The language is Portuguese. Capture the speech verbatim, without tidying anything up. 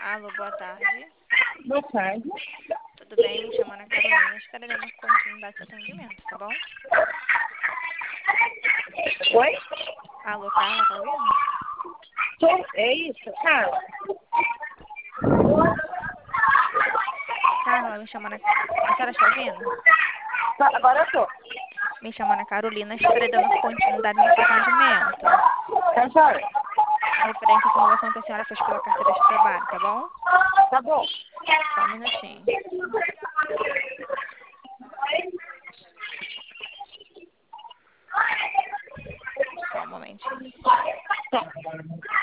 Alô, boa tarde. Boa tarde. Tudo bem? Me chamando é Carolina. Estarei dando continuidade ao seu atendimento, tá bom? Oi? Alô, Carla, tá ouvindo? Sou- É isso, Carla? Carla, me chamando é... A senhora está ouvindo? Tá, agora eu tô. Me chamando é Carolina. Estarei dando continuidade no seu atendimento. Tá joia? Referente à simulação que a senhora fez pela carteira de trabalho, tá bom? Tá bom. Só um minutinho. Só um momentinho. Tá.